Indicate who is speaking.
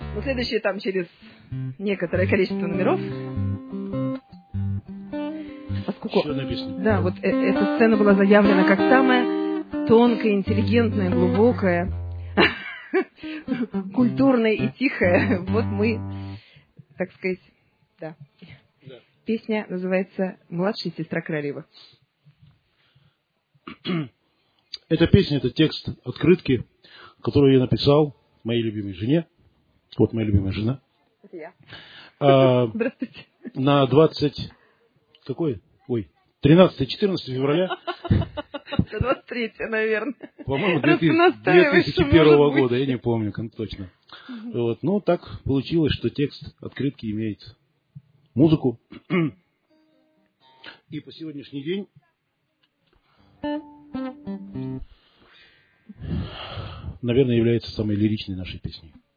Speaker 1: Но следующие там через некоторое количество номеров. Поскольку,
Speaker 2: еще одна песня.
Speaker 1: да, вот эта сцена была заявлена как самая тонкая, интеллигентная, глубокая, культурная и тихая. Вот мы, так сказать, да. Песня называется «Младшая сестра королевы».
Speaker 2: Эта песня, это текст открытки, которую я написал моей любимой жене. Вот моя любимая жена.
Speaker 1: Это я.
Speaker 2: Здравствуйте. На 13-14 февраля.
Speaker 1: 23, наверное.
Speaker 2: По-моему, 2001 года, я не помню точно. Вот. Ну, так получилось, что текст открытки имеет музыку. И по сегодняшний день наверное, является самой лиричной нашей песней.